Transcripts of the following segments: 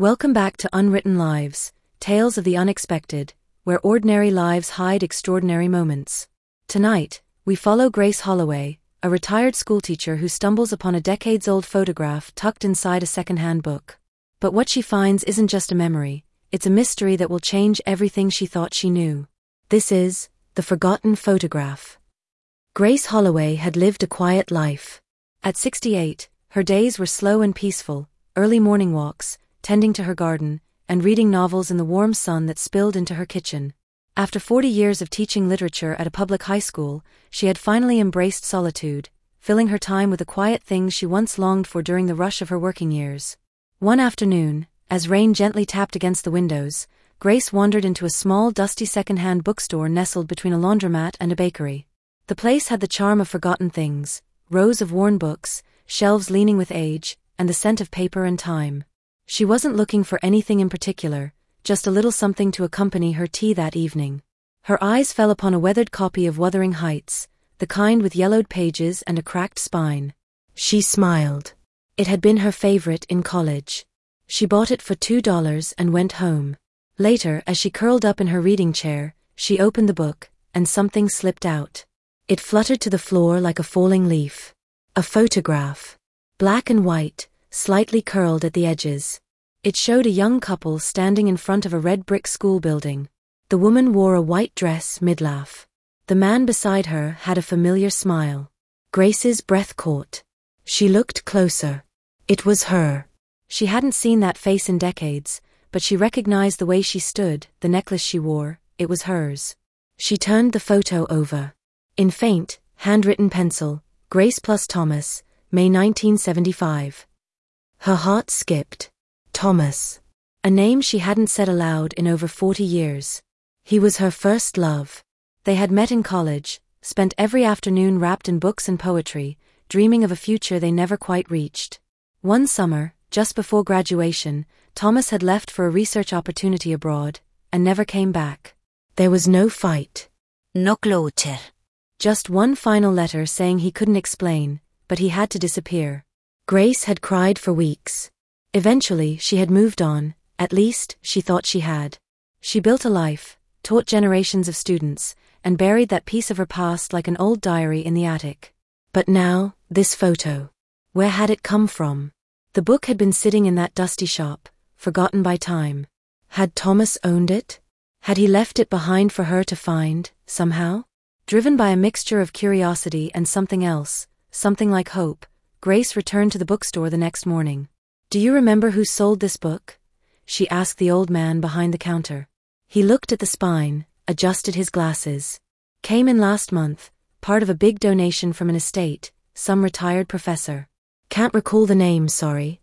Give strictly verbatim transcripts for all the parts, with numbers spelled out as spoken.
Welcome back to Unwritten Lives, Tales of the Unexpected, where ordinary lives hide extraordinary moments. Tonight, we follow Grace Holloway, a retired schoolteacher who stumbles upon a decades-old photograph tucked inside a second-hand book. But what she finds isn't just a memory, it's a mystery that will change everything she thought she knew. This is The Forgotten Photograph. Grace Holloway had lived a quiet life. At sixty-eight, her days were slow and peaceful, early morning walks, tending to her garden, and reading novels in the warm sun that spilled into her kitchen. After forty years of teaching literature at a public high school, she had finally embraced solitude, filling her time with the quiet things she once longed for during the rush of her working years. One afternoon, as rain gently tapped against the windows, Grace wandered into a small dusty second-hand bookstore nestled between a laundromat and a bakery. The place had the charm of forgotten things, rows of worn books, shelves leaning with age, and the scent of paper and time. She wasn't looking for anything in particular, just a little something to accompany her tea that evening. Her eyes fell upon a weathered copy of Wuthering Heights, the kind with yellowed pages and a cracked spine. She smiled. It had been her favorite in college. She bought it for two dollars and went home. Later, as she curled up in her reading chair, she opened the book, and something slipped out. It fluttered to the floor like a falling leaf. A photograph. Black and white, slightly curled at the edges. It showed a young couple standing in front of a red brick school building. The woman wore a white dress mid-laugh. The man beside her had a familiar smile. Grace's breath caught. She looked closer. It was her. She hadn't seen that face in decades, but she recognized the way she stood, the necklace she wore, it was hers. She turned the photo over. In faint, handwritten pencil, Grace plus Thomas, May nineteen seventy-five. Her heart skipped. Thomas. A name she hadn't said aloud in over forty years. He was her first love. They had met in college, spent every afternoon wrapped in books and poetry, dreaming of a future they never quite reached. One summer, just before graduation, Thomas had left for a research opportunity abroad, and never came back. There was no fight. No closure. Just one final letter saying he couldn't explain, but he had to disappear. Grace had cried for weeks. Eventually, she had moved on, at least, she thought she had. She built a life, taught generations of students, and buried that piece of her past like an old diary in the attic. But now, this photo. Where had it come from? The book had been sitting in that dusty shop, forgotten by time. Had Thomas owned it? Had he left it behind for her to find, somehow? Driven by a mixture of curiosity and something else, something like hope, Grace returned to the bookstore the next morning. "Do you remember who sold this book?" she asked the old man behind the counter. He looked at the spine, adjusted his glasses. "Came in last month, part of a big donation from an estate, some retired professor. Can't recall the name, sorry."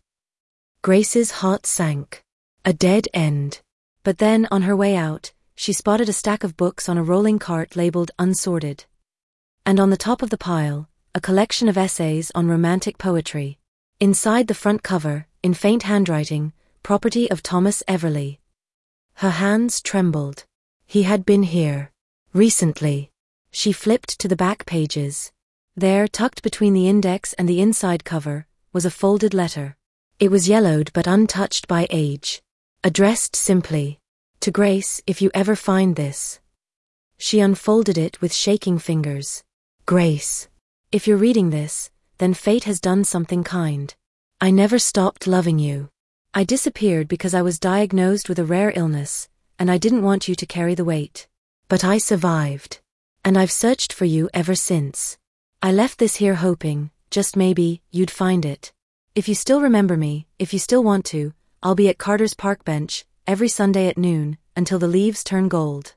Grace's heart sank. A dead end. But then, on her way out, she spotted a stack of books on a rolling cart labeled Unsorted. And on the top of the pile, a collection of essays on romantic poetry. Inside the front cover, in faint handwriting, property of Thomas Everley. Her hands trembled. He had been here. Recently. She flipped to the back pages. There, tucked between the index and the inside cover, was a folded letter. It was yellowed but untouched by age. Addressed simply, "To Grace, if you ever find this." She unfolded it with shaking fingers. "Grace. If you're reading this, then fate has done something kind. I never stopped loving you. I disappeared because I was diagnosed with a rare illness, and I didn't want you to carry the weight. But I survived. And I've searched for you ever since. I left this here hoping, just maybe, you'd find it. If you still remember me, if you still want to, I'll be at Carter's Park Bench, every Sunday at noon, until the leaves turn gold."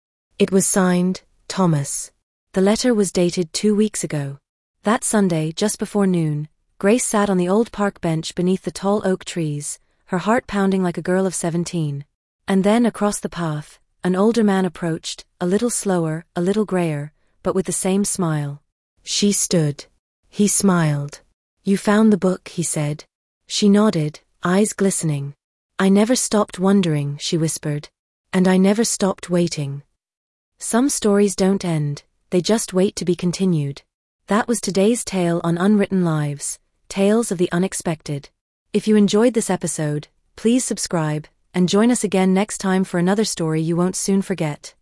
It was signed, Thomas. The letter was dated two weeks ago. That Sunday, just before noon, Grace sat on the old park bench beneath the tall oak trees, her heart pounding like a girl of seventeen. And then, across the path, an older man approached, a little slower, a little grayer, but with the same smile. She stood. He smiled. "You found the book," he said. She nodded, eyes glistening. "I never stopped wondering," she whispered. "And I never stopped waiting." Some stories don't end, they just wait to be continued. That was today's tale on Unwritten Lives, Tales of the Unexpected. If you enjoyed this episode, Please subscribe, and join us again next time for another story you won't soon forget.